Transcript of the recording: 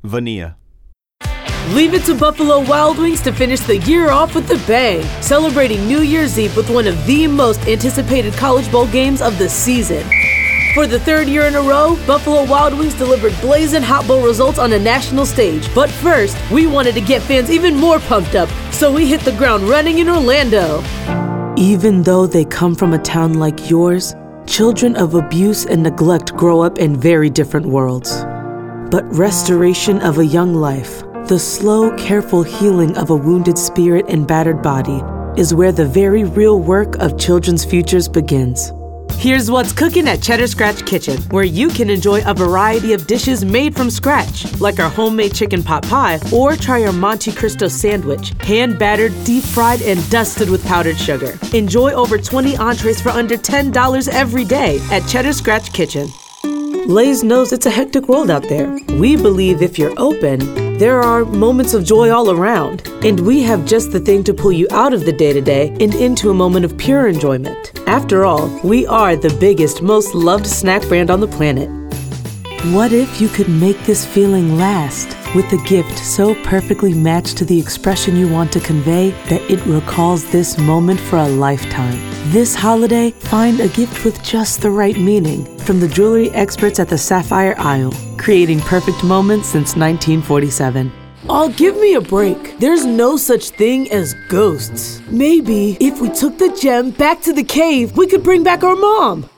Vanilla. Leave it to Buffalo Wild Wings to finish the year off with a bang, celebrating New Year's Eve with one of the most anticipated college bowl games of the season. For the third year in a row, Buffalo Wild Wings delivered blazing hot bowl results on a national stage. But first, we wanted to get fans even more pumped up, so we hit the ground running in Orlando. Even though they come from a town like yours, children of abuse and neglect grow up in very different worlds. But restoration of a young life, the slow, careful healing of a wounded spirit and battered body, is where the very real work of children's futures begins. Here's what's cooking at Cheddar Scratch Kitchen, where you can enjoy a variety of dishes made from scratch, like our homemade chicken pot pie, or try our Monte Cristo sandwich, hand-battered, deep-fried, and dusted with powdered sugar. Enjoy over 20 entrees for under $10 every day at Cheddar Scratch Kitchen. Lay's knows it's a hectic world out there. We believe if you're open, there are moments of joy all around, and we have just the thing to pull you out of the day-to-day and into a moment of pure enjoyment. After all, we are the biggest, most loved snack brand on the planet. What if you could make this feeling last with a gift so perfectly matched to the expression you want to convey that it recalls this moment for a lifetime? This holiday, find a gift with just the right meaning from the jewelry experts at the Sapphire Isle, creating perfect moments since 1947. Oh, give me a break. There's no such thing as ghosts. Maybe if we took the gem back to the cave, we could bring back our mom.